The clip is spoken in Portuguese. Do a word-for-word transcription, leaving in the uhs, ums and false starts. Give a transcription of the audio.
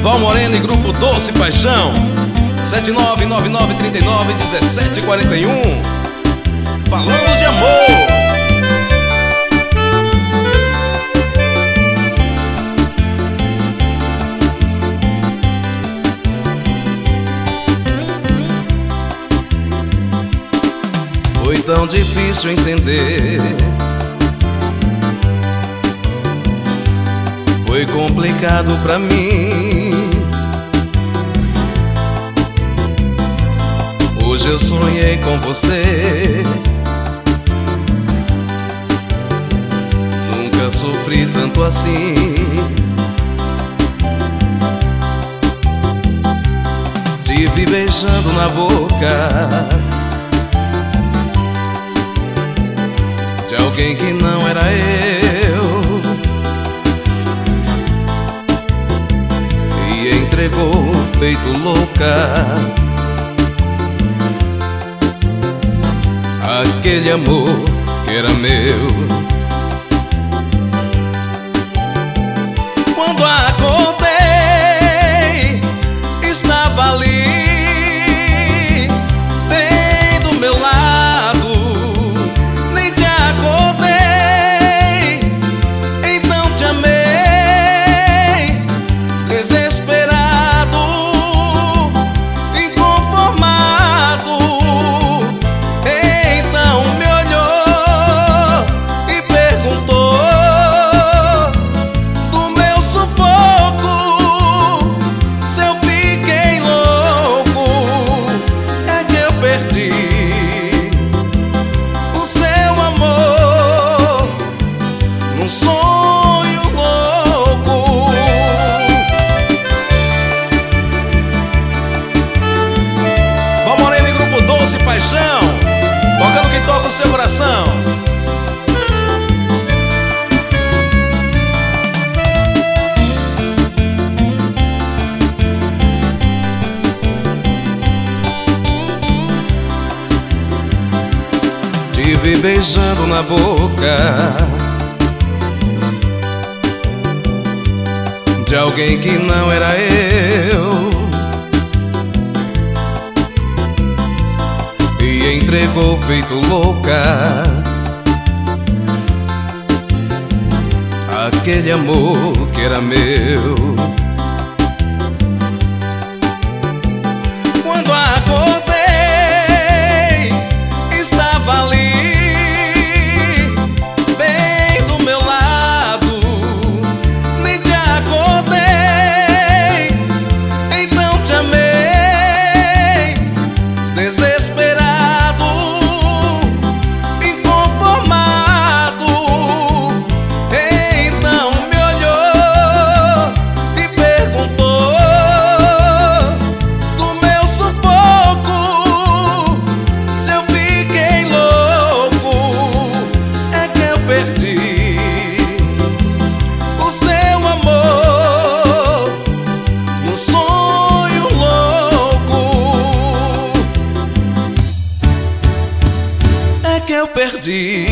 Val Moreno e Grupo Doce Paixão. Sete nove nove nove três nove um sete quatro um. Falando de amor. Foi tão difícil entender, foi complicado pra mim. Hoje eu sonhei com você, nunca sofri tanto assim. Te vi beijando na boca de alguém que não era eu, e entregou feito louca aquele amor que era meu. Quando acordei, estava ali, bem do meu lado. Nem te acordei, então te amei, desesperado, inconformado. Então me olhou e perguntou do meu sufoco, se eu fiquei louco. É que eu perdi o seu amor num sonho louco. Val Moreno e Grupo Doce Paixão, tocando quem toca o seu coração. Te vi beijando na boca de alguém que não era eu, e entregou feito louca aquele amor que era meu. Quando acordei, estava ali, bem do meu lado. Nem te acordei, então te amei, desesperado, inconformado. Então me olhou e perguntou do meu sufoco, se eu fiquei louco. É que eu perdi o seu amor num sonho louco. É que eu perdi